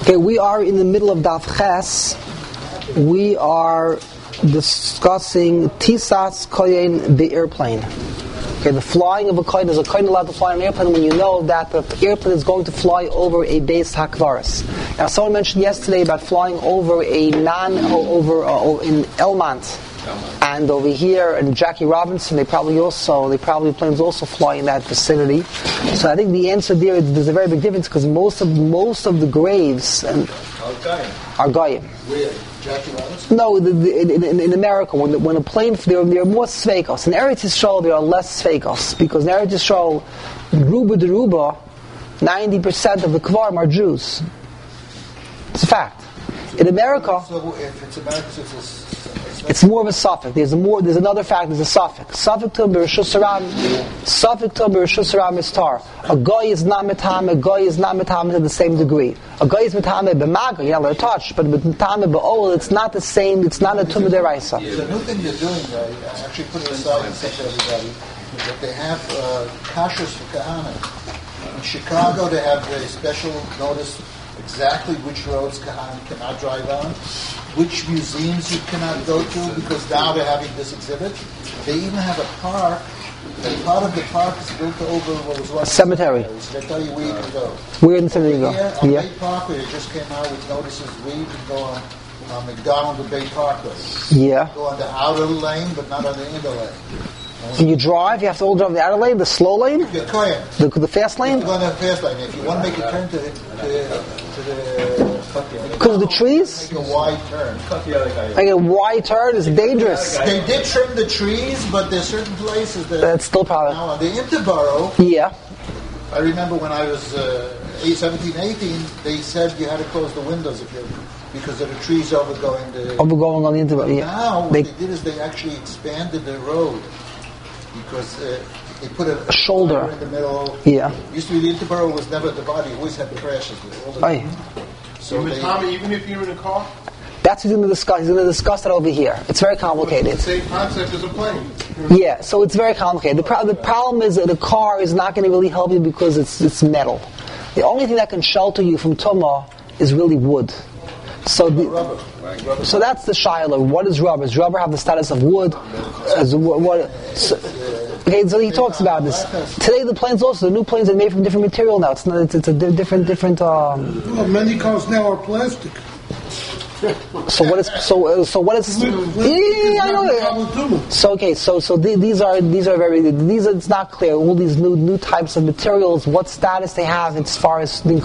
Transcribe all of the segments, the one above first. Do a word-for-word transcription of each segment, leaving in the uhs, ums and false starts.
Okay, we are in the middle of Daf Ches. We are discussing Tisas Koyen, the airplane. Okay, the flying of a kohen. Is a kohen allowed to fly on an airplane when you know that the airplane is going to fly over a base hakvaris? Now, someone mentioned yesterday about flying over a non over uh, in Elmont. And over here in Jackie Robinson, they probably also, they probably planes also fly in that vicinity. So I think the answer there is there's a very big difference because most of most of the graves and are Goyim. Where? Jackie Robinson? No, the, the, in, in, in America, when the, when a plane, there, there are more sveikos. In Eretz Yisrael, there are less sveikos because in Eretz Yisrael, Ruba de Ruba, ninety percent of the Kvarim are Jews. It's a fact. In America, so if it's America, it's a it's more of a suffix. There's a more. There's another fact. There's a suffix. Suffix to b'rishus haram. Suffix to b'rishus haram is tar. A guy is not metame. A guy is not metame to the same degree. A guy is metame b'maga. You're not allowed to touch. But metame b'ol, it's not the same. It's not a tumah deraisa. The new thing you're doing, uh, actually put it aside and say to everybody that they have uh, kashrus for kahana. In Chicago, they have a special notice exactly which roads kahana cannot drive on, which museums you cannot go to because now they're having this exhibit. They even have a park, and part of the park is built over what was once a cemetery. So they tell you where you can go. Where in the cemetery you Here go? on Yeah. Bay Parkway, they just came out with notices where you can go on, on McDonald and Bay Parkway. Yeah. Go on the outer lane, but not on the inner lane. Can you drive? You have to hold drive the outer lane, the slow lane, You're clear. the, the fast lane. You go on the fast lane. If you want to make a turn to the to the Because of the trees? make a wide turn. Like a wide turn is dangerous. They did trim the trees, but there's certain places that That's still probably. now on the Interborough. Yeah. I remember when I was uh, seventeen, eighteen, they said you had to close the windows if you because of the trees overgoing the. Overgoing on the interval. Yeah. Now what They- they, did is they actually expanded the road because uh, they put a, A shoulder. in the middle. Yeah. Used to be the Interborough was never divided; always had the crashes. With all the, Aye. so With they, Tommy, even if you're in a car, That's what he's going to discuss. He's going to discuss that over here. It's very it's the complicated. same concept as a plane. Yeah, so it's very complicated. The, pro- the problem is that the car is not going to really help you because it's it's metal. The only thing that can shelter you from tumah is really wood. So the, rubber. Rubber. so that's the shiloh. What is rubber? Does rubber have the status of wood? As what? what so, okay, so he talks about this. Today the planes also the new planes are made from different material now. It's not. It's, it's a di- different different. Um, Well, many cars now are plastic. so what is so uh, so what is? Yeah, I know that. So okay, so so the, these are these are very these are, it's not clear all these new new types of materials what status they have as far as the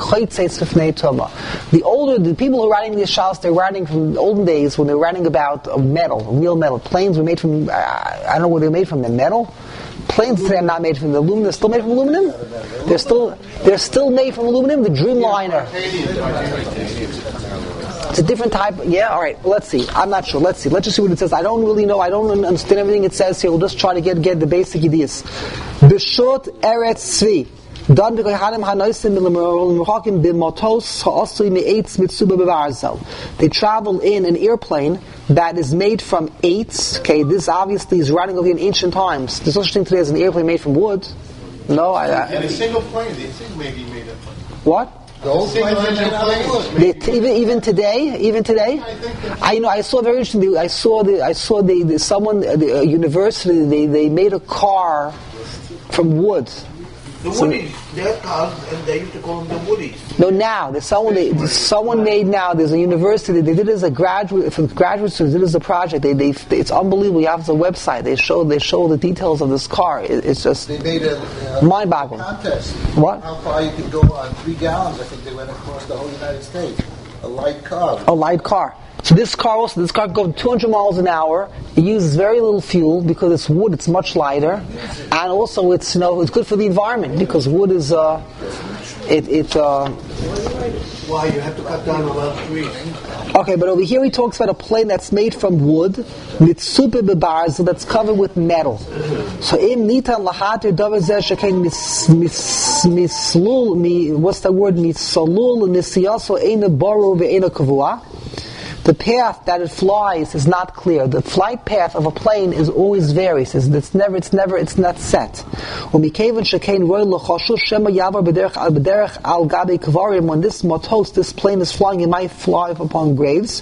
the older the people who are writing these shals they're writing from the olden days when they're writing about uh, metal real metal planes were made from uh, I don't know what they're made from the metal. Planes today are not made from the aluminum. They're still made from aluminum. They're still they're still made from aluminum. The Dreamliner. It's a different type. Yeah, all right. Well, let's see. I'm not sure. Let's see. Let's just see what it says. I don't really know. I don't understand everything it says here. We'll just try to get get the basic ideas. B'shut eretz tzvi. Dan b'kohanim hanoisim b'lemerokim b'motos ha'osri me'etz mitzuba b'varzel. They travel in an airplane that is made from eights. Okay, this obviously is running over in ancient times. There's no such thing today as an airplane made from wood. No, I. I And a single plane, they think maybe made up. what? The old Single planes engine are out of planes. wood. They, t- even even today, even today, I you know I saw very interesting. I saw the I saw the, the someone at the uh, university they, they made a car from wood. The So- Woodies, they're cars, and they used to call them the Woodies. No, now there's someone they, someone made now. There's a university. They did it as a graduate for graduate students. They did it as a project. They, they it's unbelievable. You have the website. They show they show the details of this car. It, it's just They made a, a mind-boggling. contest. What? How far you can go on three gallons? I think they went across the whole United States. A light car. A light car. So this car also, this car goes two hundred miles an hour. It uses very little fuel because it's wood. It's much lighter, and also it's you know it's good for the environment because wood is uh, it it. Uh, Why, you have to cut down a lot of trees. okay, but over here he talks about a plane that's made from wood, mitzupe bebarzel, that's covered with metal. So im nitan lahater davar zeh shekain mis mis mislul mi what's the word misalul nisiyaso eina baru ve'eina kavua. the path that it flies is not clear. The flight path of a plane is always varies. It's, it's never, it's never, it's not set. When this this plane is flying, it might fly upon graves.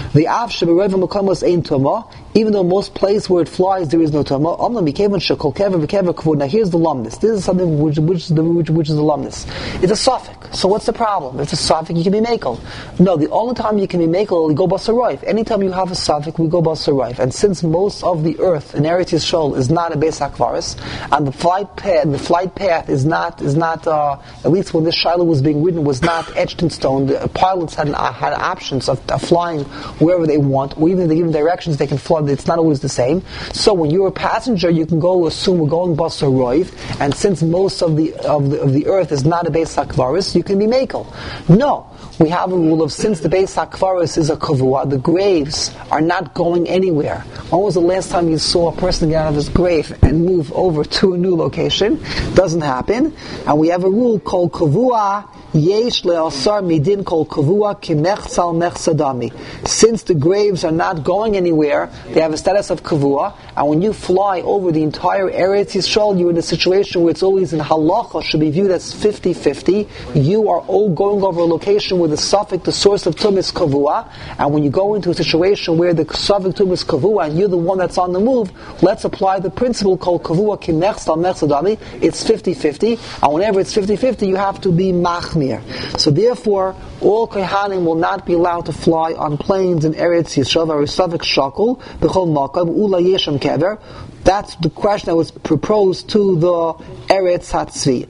Even though most places where it flies there is no tumah. Now here's the lumnus. This is something which, which is the which, which is the lumnus. It's a suffix. So what's the problem? If it's a suffix, you can be makel. No, the only time you can be makel, you go basarayif. Anytime you have a suffix, we go basarayif. And since most of the earth in Eretz Yisrael is not a beis hakvaris, and the flight path, the flight path is not is not uh, at least when this shiloh was being written was not etched in stone. The pilots had uh, had options of, of flying wherever they want, or even if they give directions, they can fly. It's not always the same. So when you're a passenger, you can go assume we're going basar roiv, and since most of the of the of the earth is not a beis hakvaris, you can be makel. No, we have a rule of since the beis hakvaris is a kavua, the graves are not going anywhere. When was the last time you saw a person get out of his grave and move over to a new location? Doesn't happen. And we have a rule called kavua. Yesh le'asar midin kol kavua kimechsal mechsadami. Since the graves are not going anywhere, they have a status of kavua, and when you fly over the entire Eretz Yisrael, you're in a situation where it's always in halacha, should be viewed as fifty-fifty. You are all going over a location where the suffix, the source of tum is kavua, and when you go into a situation where the suffix tum is kavua, and you're the one that's on the move, let's apply the principle called kavua kimechsal mechsadami. It's fifty-fifty, and whenever it's fifty-fifty, you have to be machmir. So therefore, all kohanim will not be allowed to fly on planes in Eretz Yisrael. Or suffix shakul b'chol makam ula yeshem kever. That's the question that was proposed to the Eretz Hatzvi.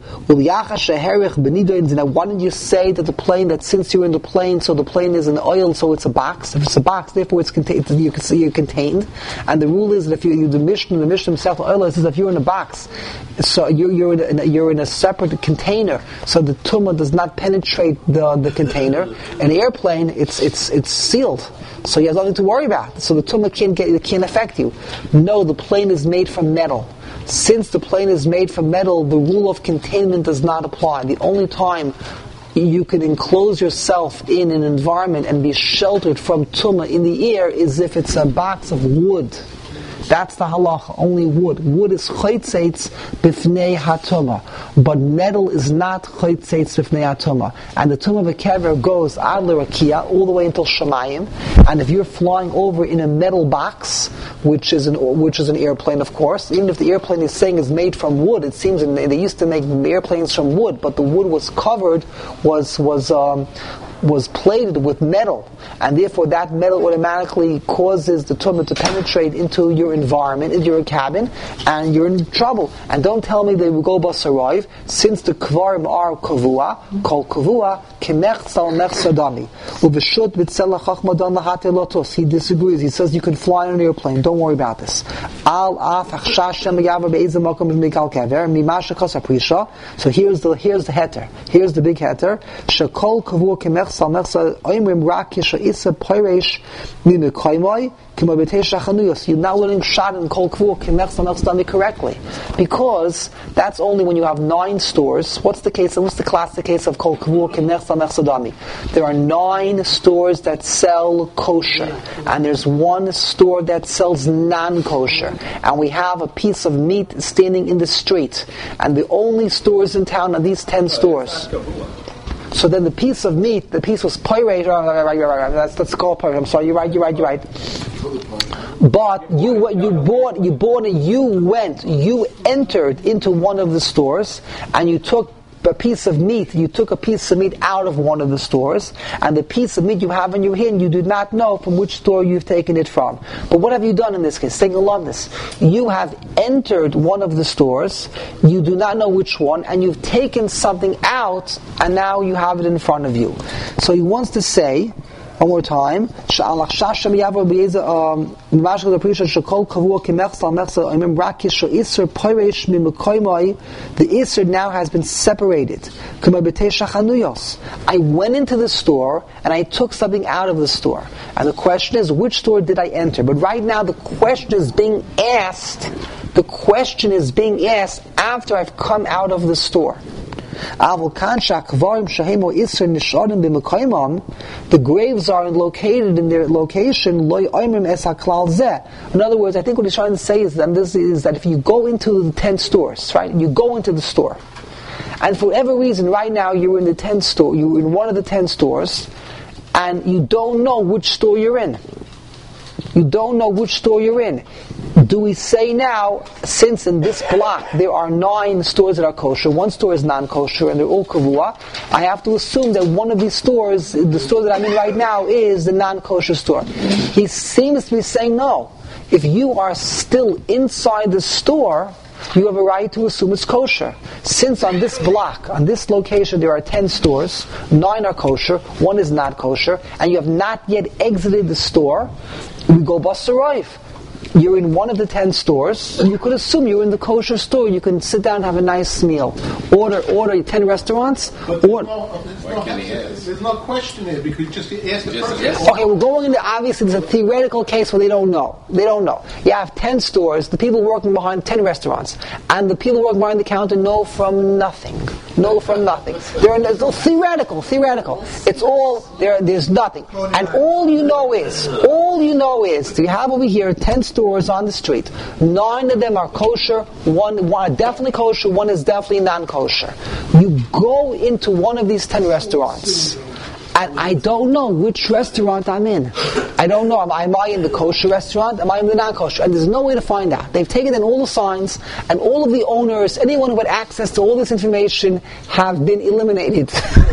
Now, why didn't you say that the plane, that since you're in the plane, so the plane is an oil, so it's a box? If it's a box, therefore it's contained, you can see you're contained. And the rule is that if you, you the Mishnah, the Mishnah himself, the oil is if you're in a box, so you're, you're, in a, you're in a separate container, so the tumah does not penetrate the, the container. An airplane, it's it's it's sealed, so you have nothing to worry about. So the tumah can't get, it can't affect you. No, the plane is made from metal. Since the plane is made from metal, the rule of containment does not apply. The only time you can enclose yourself in an environment and be sheltered from tumah in the air is if it's a box of wood. That's the halacha, only wood. Wood is chaytzeitz b'fnei hatumah, but metal is not chaytzeitz b'fnei hatumah. And the tumah of a kever goes ad l'rakia all the way until Shemayim. And if you're flying over in a metal box, which is an which is an airplane, of course, even if the airplane is saying is made from wood, it seems they used to make airplanes from wood, but the wood was covered, was was um, was plated with metal, and therefore that metal automatically causes the tumah to penetrate into your environment, into your cabin, and you're in trouble. And don't tell me they will go basarayv, since the kvarim are kavua, kol kavua, kimechsal mechsadami. Uveshut b'tzela chachmadan lahate lotos. He disagrees. He says you can fly on an airplane. Don't worry about this. Al af achshash shem yavar be'ezem makom b'mikal kever mimasha chas aprisha. So here's the here's the heter. Here's the big heter. Shekol kavua kimechsal. You're not learning shad and kol kavua correctly, because that's only when you have nine stores. What's the case? What's the classic case of kol kavua kimechsal mechsadami? There are nine stores that sell kosher, and there's one store that sells non-kosher, and we have a piece of meat standing in the street, and the only stores in town are these ten stores. So then the piece of meat, the piece was pirate. That's that's called pirate. I'm sorry. You're right. You're right. You're right. But you you bought you bought it. You went. You entered into one of the stores and you took a piece of meat. You took a piece of meat out of one of the stores, and the piece of meat you have in your hand, you do not know from which store you've taken it from. But what have you done in this case? Think along this. You have entered one of the stores, you do not know which one, and you've taken something out, and now you have it in front of you. So he wants to say, one more time, the Isser now has been separated. I went into the store and I took something out of the store. And the question is, which store did I enter? But right now the question is being asked, the question is being asked after I've come out of the the the graves are located in their location, loy oimrim es haklal zeh. In other words, I think what he's trying to say is that this is that if you go into the tent stores, right, you go into the store, and for whatever reason, right now you're in the tent store, you're in one of the tent stores, and you don't know which store you're in. You don't know which store you're in. Do we say now, since in this block there are nine stores that are kosher, one store is non-kosher, and they're all kavua, I have to assume that one of these stores, the store that I'm in right now, is the non-kosher store. He seems to be saying no. If you are still inside the store, you have a right to assume it's kosher. Since on this block, on this location, there are ten stores, nine are kosher, one is not kosher, and you have not yet exited the store, we go basarayv. You're in one of the ten stores, and you could assume you're in the kosher store. You can sit down and have a nice meal. Order, order ten restaurants. But there's, or, no, there's, no, there's no question there because you just ask the person. Yes. Okay, we're going into, obviously, there's a theoretical case where they don't know. They don't know. You have ten stores, the people working behind ten restaurants, and the people working behind the counter know from nothing. Know from nothing. They're, it's all theoretical, theoretical. It's all, there. There's nothing. And all you know is, all you know is, you have over here ten stores on the street. Nine of them are kosher, one, one definitely kosher, one is definitely non-kosher. You go into one of these ten restaurants, and I don't know which restaurant I'm in. I don't know. Am I, am I in the kosher restaurant? Am I in the non-kosher? And there's no way to find out. They've taken in all the signs, and all of the owners, anyone who had access to all this information, have been eliminated.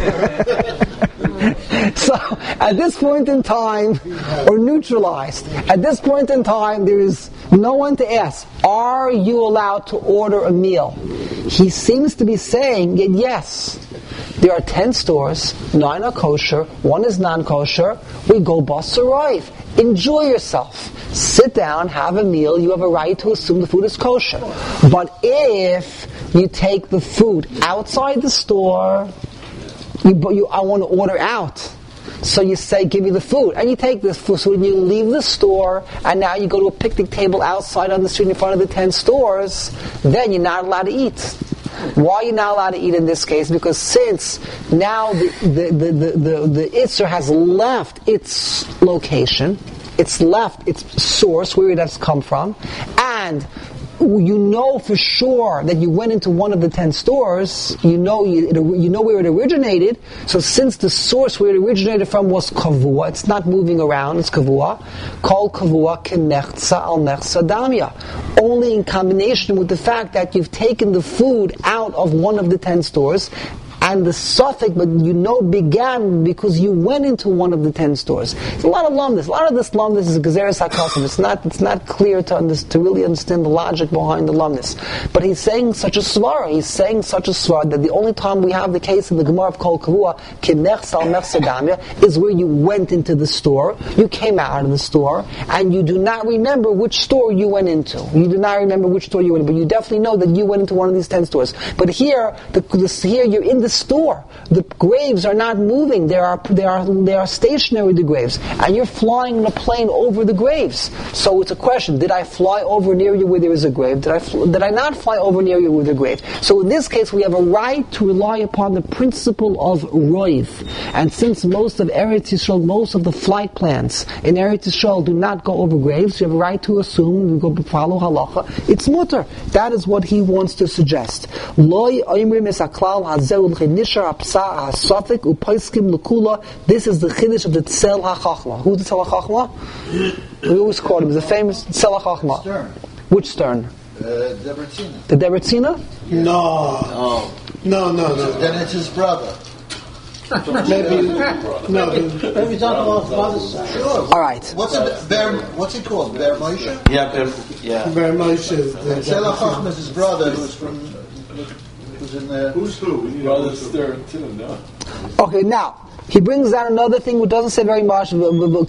So, at this point in time, or neutralized, at this point in time, there is no one to ask, are you allowed to order a meal? He seems to be saying, yes, there are ten stores, nine are kosher, one is non-kosher, we go basarayv. Enjoy yourself. Sit down, have a meal, you have a right to assume the food is kosher. But if you take the food outside the store, you, you, I want to order out. So you say, give me the food. And you take this food, and you leave the store, and now you go to a picnic table outside on the street in front of the ten stores, then you're not allowed to eat. Why are you not allowed to eat in this case? Because since now the the, the, the, the, the Isser has left its location, it's left its source, where it has come from, and you know for sure that you went into one of the ten stores, you know you, you know where it originated, so since the source where it originated from was kavua, it's not moving around, it's kavua, called kavua kemechza al mechza damya. Only in combination with the fact that you've taken the food out of one of the ten stores, and the suffix, but you know, began because you went into one of the ten stores. There's a lot of lumdus. A lot of this lumdus is gezeres hakasim. It's not. It's not clear to under, to really understand the logic behind the lumdus. But he's saying such a svara. He's saying such a svara that the only time we have the case in the Gemara of Kol Kavua Kinech Sal Mechsadamya is where you went into the store, you came out of the store, and you do not remember which store you went into. You do not remember which store you went into, but you definitely know that you went into one of these ten stores. But here, the, the here you're in the store. The graves are not moving. They are they are they are stationary, the graves, and you're flying in a plane over the graves. So it's a question: did I fly over near you where there is a grave? Did I fl- did I not fly over near you with a grave? So in this case, we have a right to rely upon the principle of roiv. And since most of Eretz Yisrael, most of the flight plans in Eretz Yisrael do not go over graves, you have a right to assume we go follow halacha. It's mutter. That is what he wants to suggest. Loi oimrim es haklal hazeu l'chinishar hapsa hasafik upaiskim l'kula. This is the chiddush of the Tzel HaChachma. Who's the Tzel HaChachma? We always quote him. He's the famous Tzel HaChachma. Stern. Which Stern? Uh, Debretzina. The Debretzina? No. Oh. No, no, no. Then it's his brother. Maybe, no. Maybe talk about father's side. Sure. All right. What's it? Bear, what's he called? Bear Moshe? Yeah, but, yeah. Very much. And Tzela Chacham is his brother, who's from, who's in the. Who's who? We need Brother to Stern too, no? Okay, now he brings down another thing which doesn't say very much. He also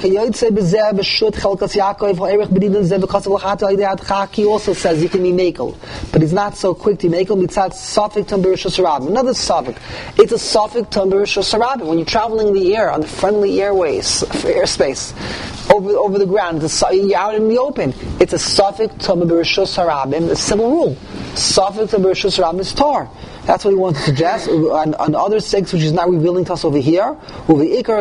says you can be makel, but he's not so quick to makel. Mitzat safik tam b'rishos harabim. Another safik. It's a safik tam b'rishos harabim. When you're traveling in the air on the friendly airways, airspace, over over the ground, you're out in the open. It's a safik tam b'rishos harabim. A simple rule. Safik tam b'rishos harabim is tar. That's what he wants to suggest. On, on other six, which is not revealing to us over here, okay, if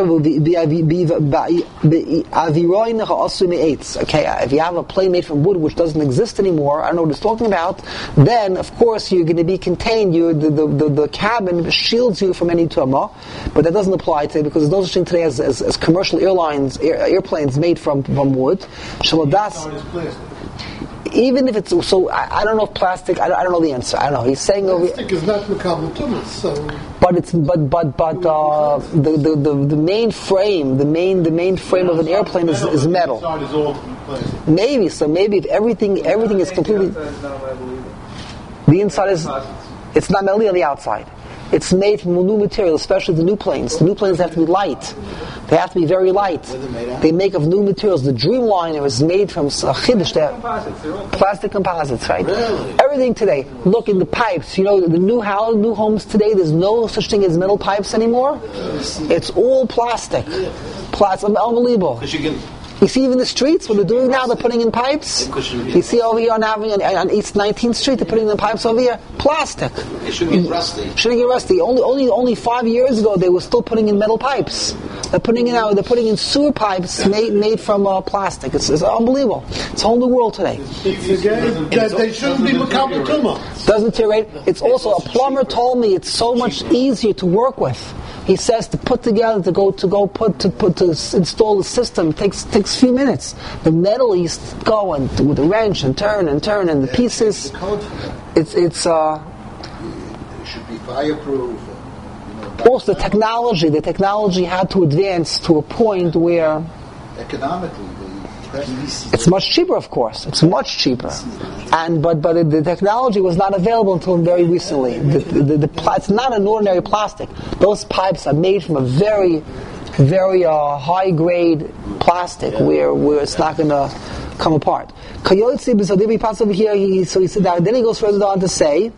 you have a plane made from wood which doesn't exist anymore, I don't know what it's talking about, then of course you're going to be contained, you the, the, the, the cabin shields you from any tumah, but that doesn't apply today because there's no such thing today as, as, as commercial airlines, air, airplanes made from, from wood. Shaladas, even if it's so, I, I don't know if plastic. I don't, I don't know the answer. I don't know. He's saying plastic over. is not mekabel tumas, so. But it's but but but uh, the, the the the main frame, the main the main frame of an airplane is, is metal. Maybe so. Maybe if everything everything is completely. The inside is. It's not metal on the outside. It's made from new material, especially the new planes. The new planes have to be light. They have to be very light. They make of new materials. The Dreamliner is made from uh, chiddush, plastic composites, right? Really? Everything today. Look in the pipes. You know, the new house, new homes today. There's no such thing as metal pipes anymore. It's all plastic. Plastic, unbelievable. You see, even the streets, what they're doing now, they're putting in pipes. You see over here on Avenue, on East nineteenth Street, they're putting in pipes over here. Plastic. It shouldn't get rusty. Shouldn't get rusty. Only, only, only five years ago, they were still putting in metal pipes. They're putting in now. They're putting in sewer pipes made made from uh, plastic. It's, it's unbelievable. It's a whole new world today. That they shouldn't be mekabel tumas. Doesn't deteriorate. It's also a plumber told me it's so much easier to work with. He says to put together, to go to go put to put to install the system takes takes a few minutes. The metal you go and with a wrench and turn and turn and the pieces. It's it's uh. It should be fireproof. Also, the technology the technology had to advance to a point where economically it's much cheaper. Of course, it's much cheaper. And but but the, the technology was not available until very recently. The, the, the, the, it's not an ordinary plastic. Those pipes are made from a very, very uh, high grade plastic, yeah. where where it's not going to come apart. Over here, he, so he said that. Then he goes further on to say.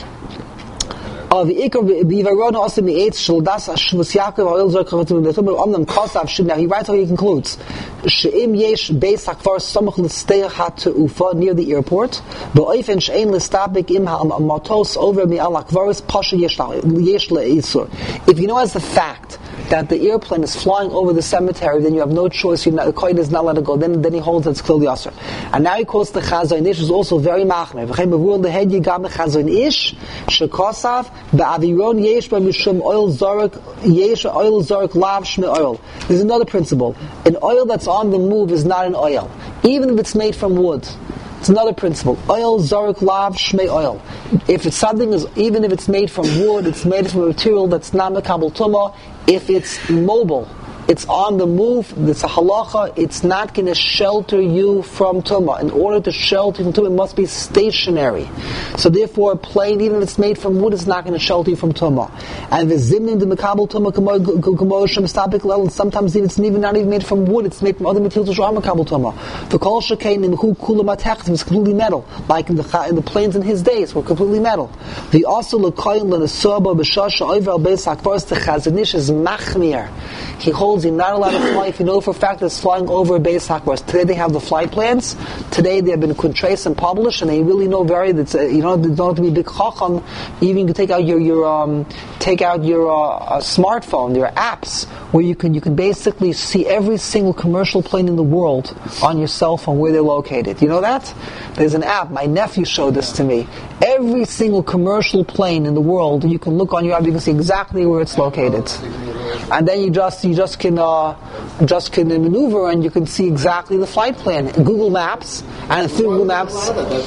Uh, the Ikar Bivarona also the eight Shuldas Shvus Yaakov Oil Zork Omnam Kosav Shim. Now he writes how he concludes. Sheim Yesh Beis Hakvar Samach L'Steihat to Ufa near the airport. Be'oifen Shein L'Stabik Im Ha'Matos over Mi'al Hakvaris Pasha Yesh Le'Isur. If you know as the fact that the airplane is flying over the cemetery, then you have no choice. You're not, the kohen is not let it go. Then, then he holds that it's clearly asur. And now he quotes the Chazon Ish, is also very machmer. V'chein b'vuon lehed yigam Chazon Ish shekosav ba'aviron yesh b'mishum oil zorek yesh oil zorek lav shme oil. There's another principle. An oil that's on the move is not an oil, even if it's made from wood. It's another principle. Oil, zorek, lav, shmei oil. If it's something, is even if it's made from wood, it's made from a material that's not mekabel tumah. If it's mobile, it's on the move, it's a halacha, it's not going to shelter you from tumah. In order to shelter you from tumah, it must be stationary. So therefore, a plane, even if it's made from wood, is not going to shelter you from tumah. And the zimnin, the mekabel tumah, kamoshim, stabik lel, and sometimes it's even not even made from wood, it's made from other materials which are mekabel tumah. The kol shekain in hu kula matech is completely metal, like in the in the planes in his days were completely metal. The also lekoyin lenesaba b'shasha over al beis hakvaros the Chazon Ish is machmir. He holds you're not allowed to fly if you know for a fact that it's flying over a base hakvaros. Today they have the flight plans. Today they have been contraced and published, and they really know very that uh, you don't, don't have to be a big chacham. Even you can take out your your um, take out your uh, uh, smartphone, your apps, where you can you can basically see every single commercial plane in the world on your cell phone where they're located. You know that? There's an app. My nephew showed this to me. Every single commercial plane in the world, you can look on your app. You can see exactly where it's located, and then you just you just can uh, just can maneuver, and you can see exactly the flight plan. Google Maps and through Google Maps.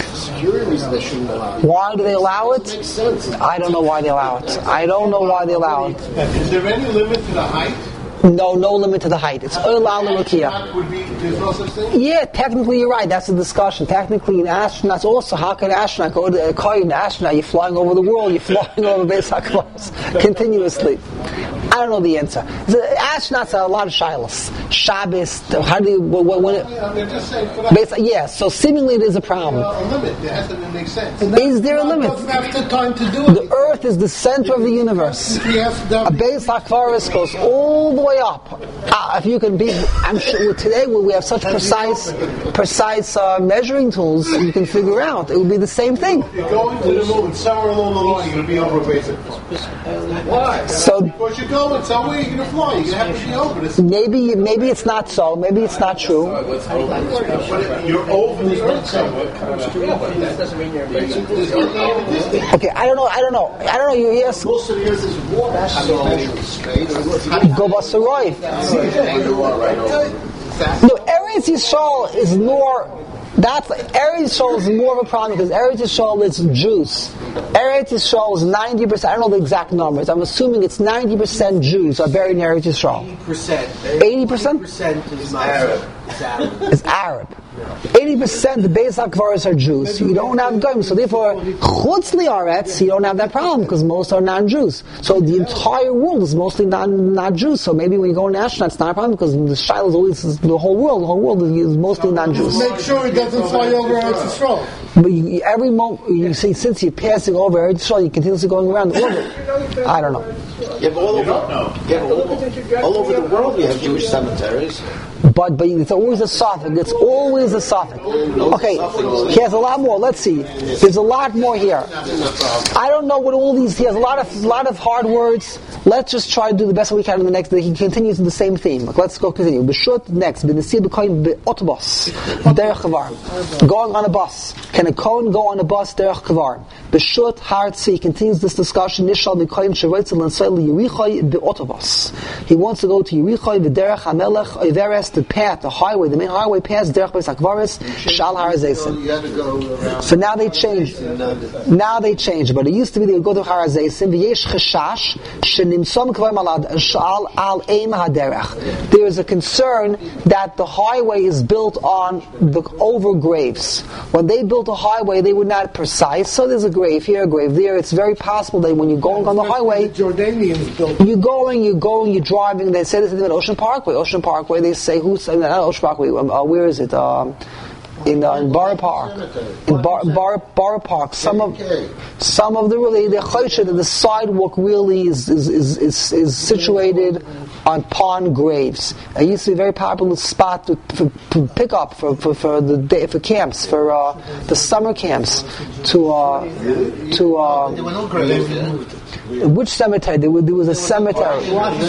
Why do they allow it? I don't know why they allow it. I don't know why they allow it. Is there any limit to the height? No, no limit to the height. It's oil al l'rakia. There's no such thing? Yeah, technically you're right. That's the discussion. Technically, an astronaut also, how can an astronaut go to a car? An astronaut, you're flying over the world. You're flying over base hakvaros continuously. I don't know the answer. The astronauts are a lot of shilas. Shabbos, how do you, when, when it, I mean, just saying, for that, based, yeah, so seemingly there's a problem. uh, a limit. There has to make sense. Is there a limit? Doesn't have the time to do The it. earth is the center of the universe. He has to A base Akvaris goes all the way up. Uh, if you can be, I'm sure today we have such precise, precise uh, measuring tools, you can figure out it would be the same thing. You're going to the moon, somewhere along the line, you're going to be over a basic form. Why? So Because you're going somewhere, you're going to fly. You're going to have to be over this. maybe, maybe it's not so. Maybe it's not true. But you're over the earth somewhere. Okay, I don't know. I don't know. I don't know. You yes. Most of the earth is water, so space. Go Basaroy. No, Eretz Yisrael is more. That's Eretz Yisrael is more of a problem because Eretz Yisrael is Jews. Eretz Yisrael is ninety percent. I don't know the exact numbers. I'm assuming it's ninety percent Jews are buried in Eretz Yisrael. Eighty percent. percent is Arab. Is Arab. Eighty percent the Beis HaKvaros are Jews. You don't have Goyim, so therefore Chutz Li'aretz you don't have that problem because most are non-Jews. So the entire world is mostly non not Jews. So maybe when you go international, it's not a problem because the Shiloh is always the whole world. The whole world is mostly non-Jews. Make sure it doesn't fly over Eretz Yisrael. But you, every moment you see, since you're passing over Eretz Yisrael, you're continuously going around the orbit. I don't know. Yeah, but all over, yeah, but all, all over the world we have Jewish cemeteries. But but it's always a suffix. It's always a suffix. Okay, he has a lot more. Let's see. There's a lot more here. I don't know what all these. He has a lot of lot of hard words. Let's just try to do the best we can in the next day. He continues in the same theme. Let's go continue. B'shut next. B'nesir b'koyin b'otobus derech kavar. Going on a bus. Can a kohen go on a bus derech kavar? B'shut hartzi continues this discussion. Nishal b'koyin sheroitzel and soil Yerichai b'otobus. He wants to go to Yerichai v'derech hamelech oiveres, the path, the highway, the main highway pass derech Beis HaKvaros shal har hazeisim. So now they changed. Now they changed. But it used to be they would go to har hazeisim. V'yesh cheshash shenimsom kvar malad shal al eim haderech. There is a concern that the highway is built on the over graves. When they built a highway, they were not precise. So there's a grave here, a grave there. It's very possible that when you're going on the highway, Jordanians built. you're going, you're going, you're driving. They say this in Ocean Parkway. Ocean Parkway. They say who's not Ocean Parkway? Um, uh, where is it? Um, in uh, in Borough Park. In Bar, Bar, Borough Park. Some of some of the really the choshed, the sidewalk really is is, is is is situated on pond graves. It used to be a very popular spot to, for, for pick up for, for, for the day, for camps, for uh, the summer camps. To uh, to uh, There were no graves there. which cemetery? There was, there was a cemetery.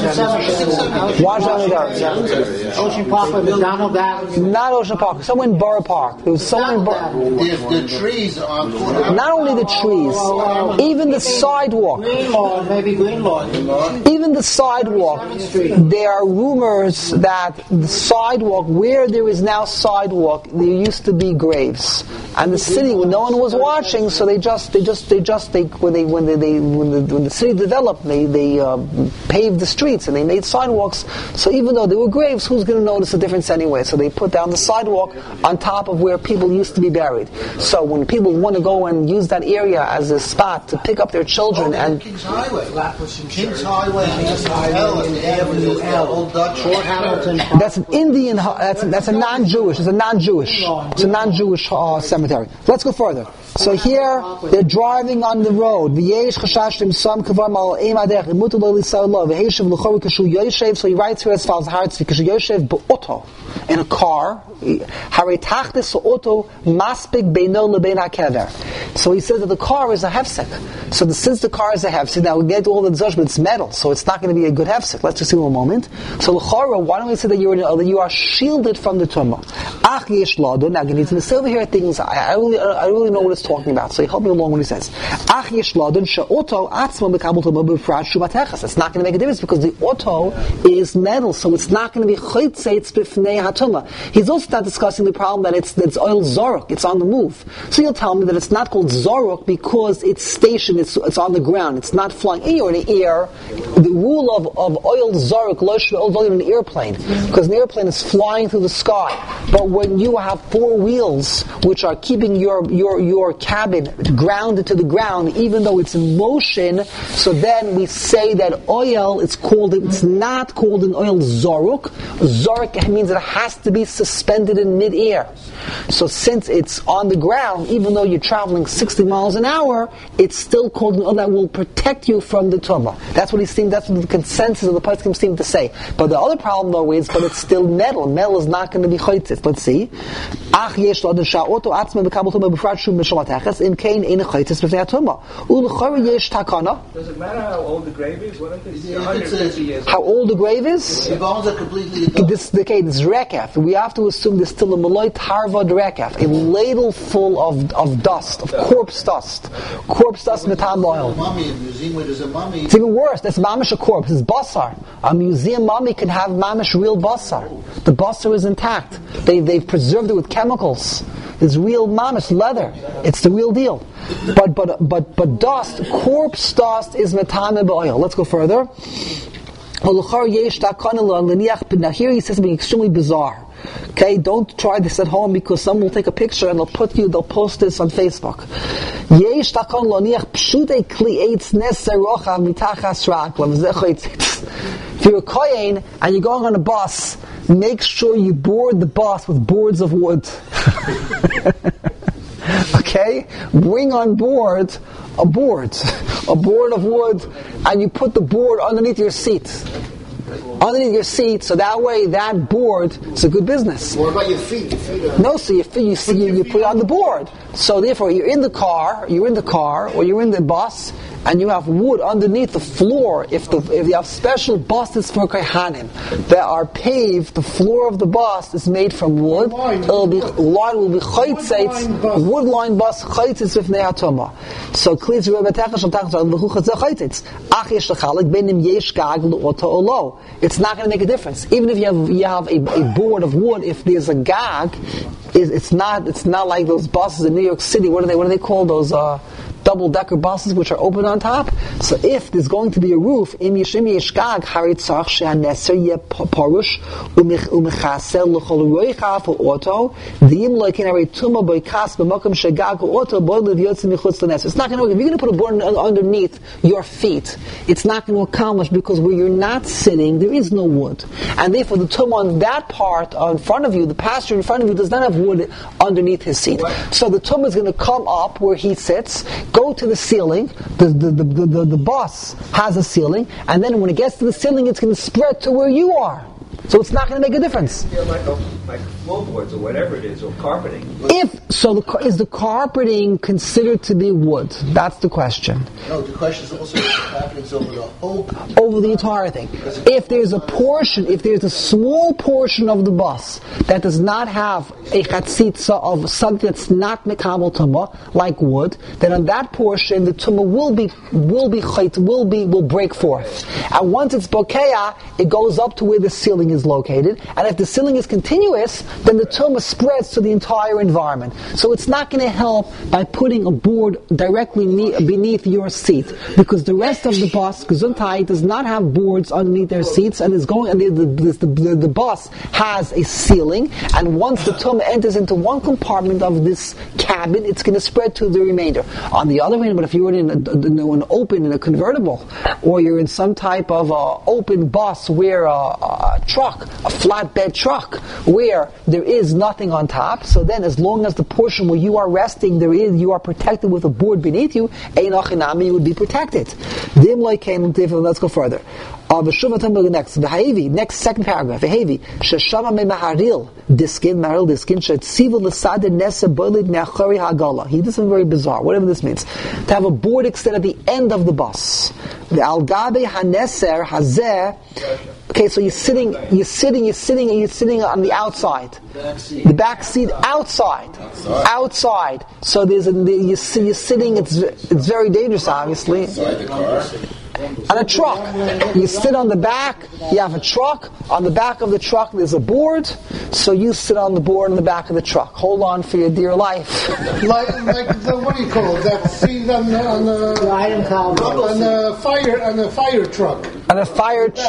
Washington Cemetery. Ocean Park with McDonald Avenue. Not Ocean Park. Somewhere in Borough Park. There was somewhere in Borough. The, the trees on Fort Not only the trees, even the sidewalk. Green Lawn, maybe Green Lawn. Even the sidewalk. There are rumors that the sidewalk, where there is now sidewalk, there used to be graves. And the city, when no one was watching, so they just, they just, they just, they when they when they, they when the when the city developed, they they uh, paved the streets and they made sidewalks. So even though there were graves, who's going to notice the difference anyway? So they put down the sidewalk on top of where people used to be buried. So when people want to go and use that area as a spot to pick up their children oh, and King's Highway. King's Highway and East L and Avenue L, Old Dutch. Fort Hamilton. that's an Indian. That's a, that's a non-Jewish. It's a non-Jewish. It's a non-Jewish uh, cemetery. Let's go further. So here they're driving on the road. V'yesh chashashtim sam kavar mal eim adech imutu lo lisal lo v'heishav l'chor kashu yoshev. So he writes here as follows: Haaretz kashu yoshev be'oto, in a car. Harei tachtis auto maspik beino lebein hakever. So he says that the car is a hefsek. So the, since the car is a hefsek, now we get all the zush, but it's metal, so it's not going to be a good hefsek. Let's just see one moment. So l'chora, why don't we say that you are that you are shielded from the tumah? Ach yesh lado. Now again, the silver here things. I, I really, I really know what it's talking about. So he helped me along when he says, Ach yesh lado she'oto atzma mekabel tumah b'frat shumateches. It's not going to make a difference because the auto is metal, so it's not going to be chaytzeitz b'fnei hatumah. He's also not discussing the problem that it's that it's oil zoruk, it's on the move. So you'll tell me that it's not called zoruk because it's stationed, it's it's on the ground, it's not flying. In the air, the rule of, of oil zoruk zaruk, lo shve'ol volume in an airplane, because an airplane is flying through the sky. But when you have four wheels, which are keeping your your your cabin grounded to the ground, even though it's in motion, so then we say that oil is called, it's not called an oil zaruk. Zaruk means it has to be suspended in midair. So since it's on the ground, even though you're traveling sixty miles an hour, it's still called an oil that will protect you from the tumah. That's what he seemed, that's what the consensus of the poskim seem to say. But the other problem though is, but it's still metal. Metal is not going to be chaytzit. Let's see. Ach yesh lo sha'oto atzma bekabel tumah b'frat shum b'shalateches in kain in chaytzit b'fnei tumah. U'l'chara yesh takana. Does it matter how old the grave is? What if it's Yeah, one hundred fifty years? How old the grave is? The bones are completely done. This, okay, this rekaf. We have to assume there's still a malay tarvad rekaf, a ladle full of of dust, of corpse dust, corpse dust metam A oil. mummy, in a museum where there's a mummy. It's even worse. That's mamish a corpse. It's basar. A museum mummy can have mamish real basar. The basar is intact. They they've preserved it with chemicals. It's real mamish leather. It's the real deal. But but but but dust, corpse dust is metam oil. Let's go further. Now here he says something extremely bizarre. Okay, don't try this at home because someone will take a picture and they'll put you, they'll post this on Facebook. If you're a kohen and you're going on a bus, make sure you board the bus with boards of wood. Okay? Bring on board a board, a board of wood, and you put the board underneath your seat. Underneath your seat, so that way that board is a good business. What about your feet? Your feet are... No, so your feet, you, see, you, you put it on the board. So therefore, you're in the car, you're in the car, or you're in the bus, and you have wood underneath the floor. If the if you have special buses for kohanim that are paved, the floor of the bus is made from wood. It'll be line will be chaytzitz, wood line bus chaytzitz with ne'atoma. So clearly, Rebbe Techash al Techash al Lechuchatz chaytzitz. Ach yesh lechalik benim yesh gag le'oto olo. It's not going to make a difference, even if you have you have a, a board of wood. If there's a gag, it's not it's not like those buses in New York City. What are they? What do they call those? Uh, double-decker buses which are open on top. So if there's going to be a roof, im yishim yishgag haritzach shehaneser ye parush umechasel l'chol roicha for auto v'im loikin harituma boikas b'mokum shegag auto boy levyotzi michutz l'neser. It's not going to work. If you're going to put a board underneath your feet, it's not going to accomplish because where you're not sitting, there is no wood. And therefore the tumah on that part in front of you, the pasture in front of you, does not have wood underneath his seat. So the tumah is going to come up where he sits, go to the ceiling, the the, the, the, the the bus has a ceiling, and then when it gets to the ceiling, it's going to spread to where you are. So it's not going to make a difference. Yeah, like, like floorboards or whatever it is, or carpeting. If so, the, is the carpeting considered to be wood? That's the question. No, the question is also if the carpeting's over the whole. Over the entire thing. If there's a portion, if there's a small portion of the bus that does not have a chatzitza of something that's not mekabel tumah, like wood, then on that portion the tumah will be will be chayt, will be will break forth. And once it's bokeah, it goes up to where the ceiling is located, and if the ceiling is continuous, then the tumah spreads to the entire environment. So it's not going to help by putting a board directly ne- beneath your seat, because the rest of the bus, gesundheit, does not have boards underneath their seats, and is going. And the the, the, the, the bus has a ceiling, and once the tumah enters into one compartment of this cabin, it's going to spread to the remainder. On the other hand, but if you're in, a, in an open, in a convertible, or you're in some type of uh, open bus where uh, a truck, a flatbed truck, where there is nothing on top, so then as long as the portion where you are resting, there is, you are protected with a board beneath you, ein achinami, you would be protected. Let's go further. Uh, next, next second paragraph. Sheshama me maharil diskin, maharil diskin, shetzivu l'sadeh nesa bolid me'achori hagala. He did something very bizarre, whatever this means. To have a board extended at the end of the bus. The al gabe haneser hazeh. Okay, so you're sitting, you're sitting, you're sitting, and you're sitting on the outside, the back seat outside, outside. outside. So there's a, you're, you're sitting. It's it's very dangerous, obviously. Inside the car. On a truck, you sit on the back. You have a truck. On the back of the truck, there's a board. So you sit on the board on the back of the truck. Hold on for your dear life. like, like the, what do you call it? That seat on the on the, Item column. on the fire on the fire truck. On And a fire... Ch-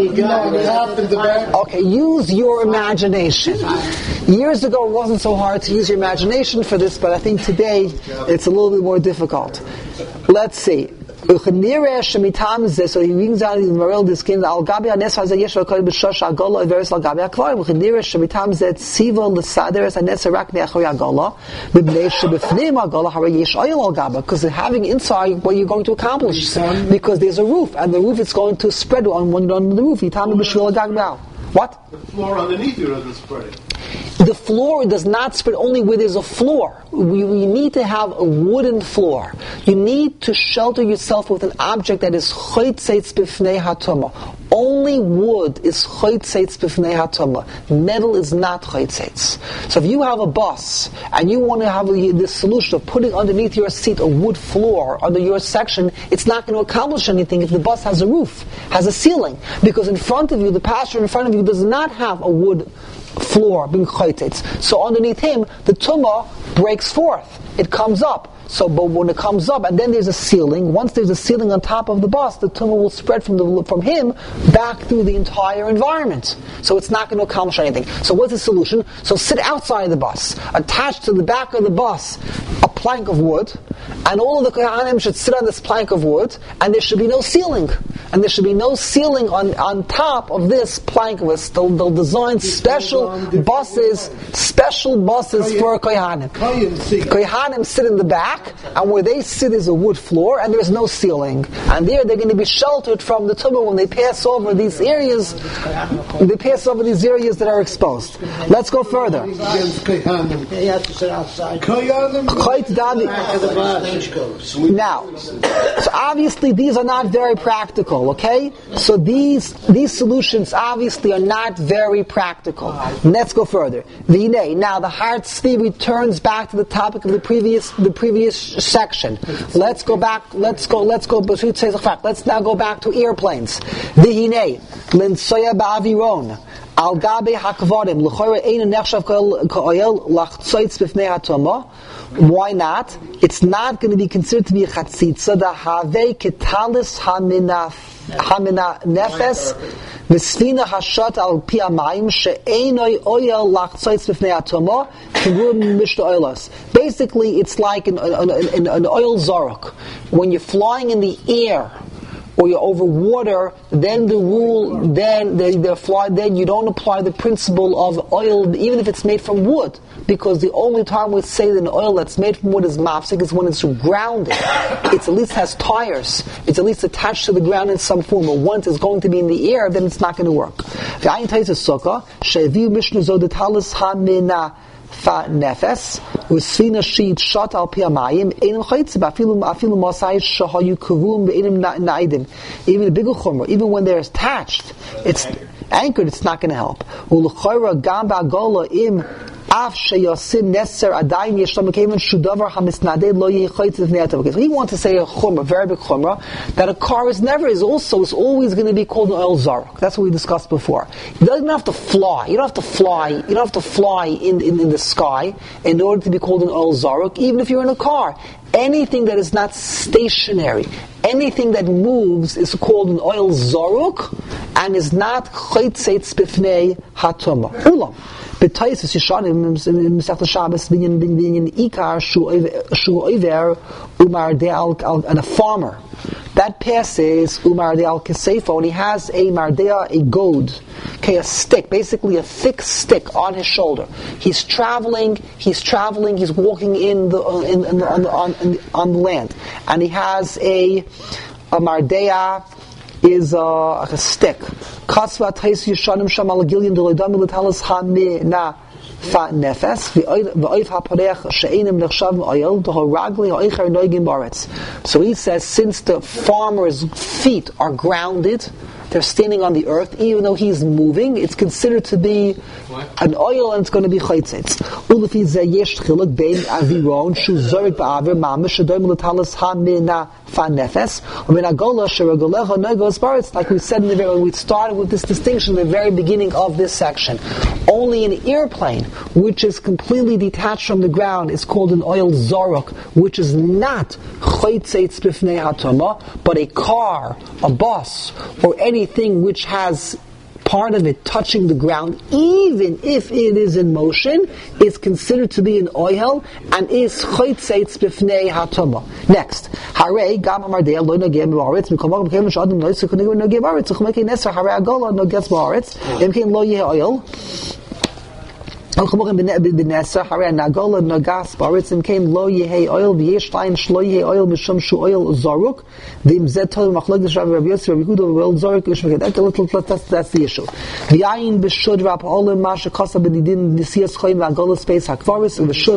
okay, use your imagination. Years ago it wasn't so hard to use your imagination for this, but I think today it's a little bit more difficult. Let's see. So he brings out in Maril this kind al gabi anes haze yesh al kol b'shosh agola veris al gabi aklar v'chinira shemitam zet siva l'saderes anes rak ne'achori agola b'bnei shebefnim agola hara yesh oil al gaba, because having inside what you're going to accomplish, because there's a roof and the roof is going to spread on one on the roof. Yitam b'shvil agag. What? The floor underneath you doesn't spread it. The floor does not spread only where there's a floor. We, we need to have a wooden floor. You need to shelter yourself with an object that is chaytzeitz b'fnei hatoma. Only wood is chaytzeitz b'fnei hatoma. Metal is not chaytzeitz. So if you have a bus and you want to have a, this solution of putting underneath your seat a wood floor under your section, it's not going to accomplish anything if the bus has a roof, has a ceiling. Because in front of you, the passenger in front of you does not have a wood floor being chaytzeitz. So underneath him, the tumah breaks forth. It comes up. So, but when it comes up, and then there's a ceiling. Once there's a ceiling on top of the bus, the tumah will spread from the from him back through the entire environment. So it's not going to accomplish anything. So what's the solution? So sit outside the bus, attached to the back of the bus, a plank of wood, and all of the kohanim should sit on this plank of wood, and there should be no ceiling, and there should be no ceiling on, on top of this plank of wood. They'll, they'll design special buses, special buses for kohanim. Kohanim sit in the back. And where they sit is a wood floor, and there's no ceiling. And there they're going to be sheltered from the tumah when they pass over these areas. They pass over these areas that are exposed. Let's go further. He has to sit outside. Now, so obviously these are not very practical. Okay, so these these solutions obviously are not very practical. Let's go further. Now the Har Tzvi returns back to the topic of the previous the previous section. Let's go back. Let's go. Let's go. Let's now go back to airplanes. V'hinei linsoya ba'aviron al gabe hakvadim l'chora ein nechshav ka'oyel lachtzotz b'fnei hatoma. Why not? It's not going to be considered to be a chatzitza. The havei ketalis hamina hamina nefes v'sfina hashat al pi amayim she'einoi oyel lachtzotz b'fnei hatoma. Basically, it's like an, an, an, an oil zorok. When you're flying in the air or you're over water, then the rule, then the, the fly, then you don't apply the principle of oil, even if it's made from wood, because the only time we say that an oil that's made from wood is mafsik is when it's grounded. It at least has tires. It's at least attached to the ground in some form. But once it's going to be in the air, then it's not going to work. Fa nefes usfina sheet shot al piamayim einem chaytze afilu afilu masayis shahayu kavum be'enim naidim. Even a bigger chumrah, even when they're attached, it's anchored. It's not going to help. Ulchayra gamba gola im af sheyasim neser adayim yeshlam keven shudavar hamisnaded lo yechaytze v'neiatav. He wants to say a chumrah, very big chumrah, that a car is never is also is always going to be called an oil zarok. That's what we discussed before. You don't have to fly. You don't have to fly. You don't have to fly in, in, in the sky in order to be called an oil zarok, even if you're in a car. Anything that is not stationary, anything that moves is called an oil zaruk and is not chaytzeitz b'fnei hatoma. Ulam. B'taisus Yishanim in Masechta Shabbos binyan binyan ikar shu oiver umar de'al, and a farmer that passes umar de'al kesefo, and he has a mardea, a goad, okay, a stick, basically a thick stick on his shoulder. He's traveling, he's traveling, he's walking in the in, in, on, the, on, in, on the land, and he has a a mardea is uh, a stick. Kasva tais yishanim shamal gilyon deloidam letalas hamina fa nefes v'oif haparech she'enim nechshav oil tohoragli ha'oicher noigim baretz. So he says, since the farmer's feet are grounded they're standing on the earth, even though he's moving, it's considered to be an oil and it's going to be chaytzitz. Ulefi zeh yesh chiluk bein aviron shu zorik ba'avir mamish shadoim l'talas ha-mina fa-nefes u'min agola sheragolecha negos baritz, like we said in the very, we started with this distinction in the very beginning of this section. Only an airplane, which is completely detached from the ground, is called an oil zoruk, which is not chaytzitz b'fnei hatoma, but a car, a bus, or anything which has part of it touching the ground, even if it is in motion, is considered to be an oil and is chaytzitz b'fnei hatoma. Next, harei gam amardei lo nogeh b'aretz mikomar b'keim sh'adam lo yisuk nogeh b'aretz u'chumekei neser harei agola noges b'aretz emkein lo yeh oil. Al khamorim b'nesa harei nagola nogas b'aretz emkein lo yeh oil v'yesh lain shlo yeh oil mishum shu oil zaruk v'im zeh tol machlokes Rav Rav Yosef Rav Yehuda oil zaruk yishmekei. That's that's the issue. V'yayin b'shud rap olim masha kasa b'nidin nisiyas choyim v'agola space hakvaris v'shud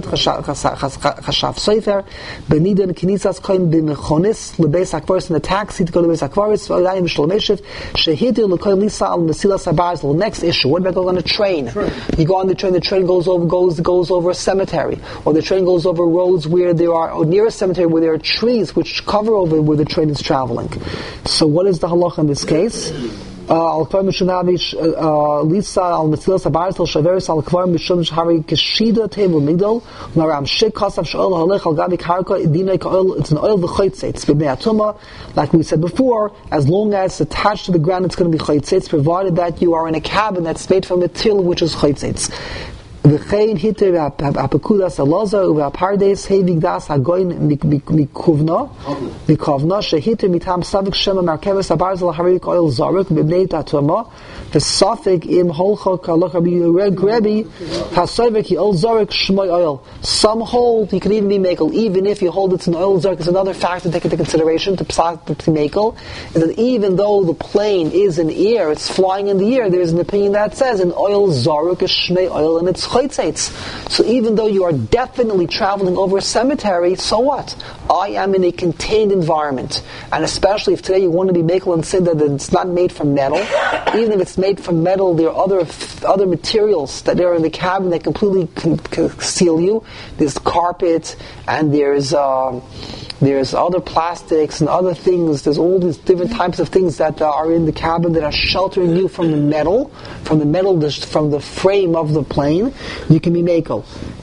chashav sofer b'nidin kinisas choyim b'mechonis l'beis hakvaris in the taxi to go to beis hakvaris v'yayin b'shlomeshev shehidir l'koyim lisa al mesilas habaris. The next issue, what about going on a train? You go on the train, the train goes over goes goes over a cemetery, or the train goes over roads where there are, or near a cemetery where there are trees which cover over where the train is traveling. So what is the halacha in this case? Al kvar mishunavi lisa al mitzilas habaris al shaveris al kvar mishum shari keshida table migdol naram shik kasav shol halech al gabi karka dinay oil. It's an oil v'chaytzitz b'bnei atuma, like we said before. As long as it's attached to the ground, it's going to be chaytzitz, provided that you are in a cabin that's made from material which is chaytzitz. V'chein hitter v'apekudas alaza u'v'apardes hevigdas hagoyin mikuvna mikuvna shehitter mitam savik shema markeves habarz al-harik oil zaruk b'bnei tatuma v'safik im holcha kalocha b'rebi hasavik oil zaruk shmoy oil. Some hold you can even be makel, even if you hold it's an oil zaruk. It's another factor to take into consideration to psak to makel, is that even though the plane is in the air, it's flying in the air, there is an opinion that says an oil zaruk is shmei oil and it's chaytzitz. So even though you are definitely traveling over a cemetery, so what? I am in a contained environment. And especially if today you want to be makel and say that it's not made from metal, even if it's made from metal, there are other other materials that are in the cabin that completely con- conceal you. There's carpet, and there's um, there's other plastics and other things. There's all these different types of things that uh, are in the cabin that are sheltering you from the metal, from the metal, from the frame of the plane. You can be makel.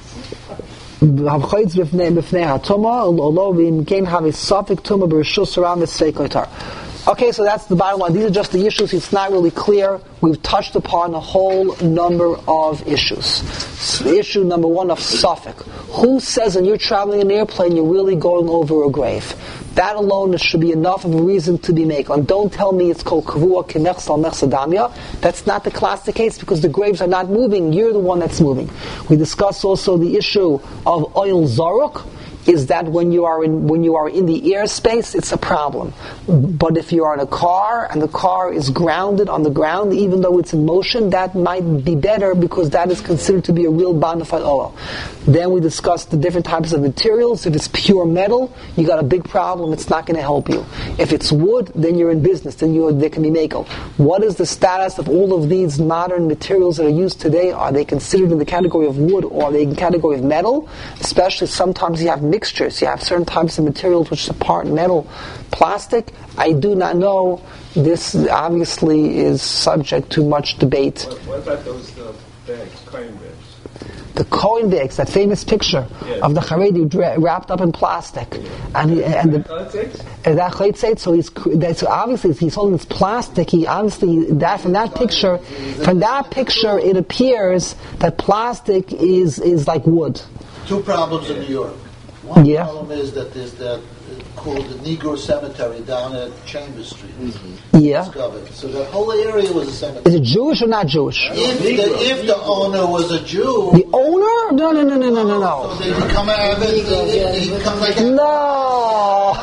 Okay, so that's the bottom line. These are just the issues. It's not really clear. We've touched upon a whole number of issues. So the issue number one of Suffolk. Who says when you're traveling in an airplane you're really going over a grave? That alone should be enough of a reason to be makel. And don't tell me it's called kavua kinechsal mechsadamia. That's not the classic case, because the graves are not moving. You're the one that's moving. We discussed also the issue of oil zaruk. Is that when you are in when you are in the airspace, it's a problem. But if you are in a car and the car is grounded on the ground, even though it's in motion, that might be better, because that is considered to be a real bona fide oil. Then we discussed the different types of materials. If it's pure metal, you got a big problem. It's not going to help you. If it's wood, then you're in business. Then you there can be makel. What is the status of all of these modern materials that are used today? Are they considered in the category of wood, or are they in the category of metal? Especially sometimes you have mixtures. You have certain types of materials which are part metal, plastic. I do not know. This obviously is subject to much debate. What, what about those uh, bags, coin bags? The coin bags, that famous picture yeah. of the Haredi dra- wrapped up in plastic, and he, and the and that chaytzitz. So he's so obviously he's holding this plastic. He obviously that from that picture, from that picture, it appears that plastic is is like wood. Two problems in New York. One yeah. problem is that there's that uh, called the Negro Cemetery down at Chambers Street. Mm-hmm. Yeah. Discovered. So that whole area was a cemetery. Is it Jewish or not Jewish? If the, if the owner was a Jew. The owner? No, no, no, no, no, no, no. So they become a, they, they, they become like a, no.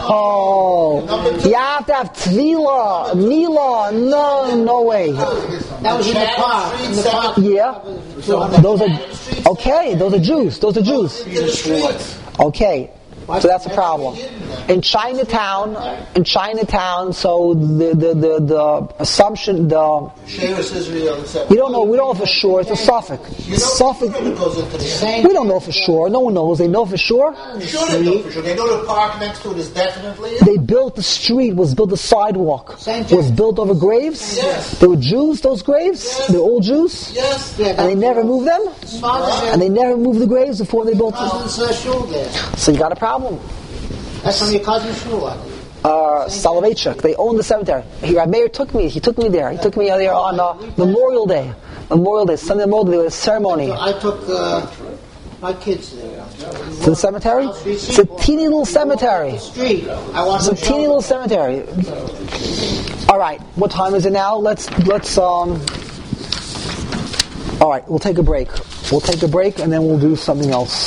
You have to have tvila, mila. No, no way. That was in the park. In the park. Yeah. Those are okay. Those are Jews. Those are Jews. Okay. So that's a problem. In Chinatown, in Chinatown, so the the the, the assumption, the Shearis Israel and seven. you don't know. We don't know for sure. It's a Suffolk. You know, Suffolk. it goes into the We don't know for sure. No one knows. They know for sure. Sure they know for sure. They know the park next to it is definitely it. They built the street. Was built the sidewalk. Saint Was James. built over graves. Yes. They were Jews. Those graves. Yes. They're all Jews. Yes. Yeah, And they never moved them. Father And they never moved the graves before they built them. Cousin's uh, shul there. So you got a problem. That's from your cousin's shul, I think. Uh, Soloveitchik. They own the cemetery. He, our mayor took me. He took me there. He took me there on uh, Memorial Day. Memorial Day, Sunday Memorial Day, there was a ceremony. So I took uh, my kids there. To the cemetery? It's a teeny little cemetery. Street. I want It's a to teeny little cemetery. All right. What time is it now? Let's let's um. All right. We'll take a break. We'll take a break and then we'll do something else.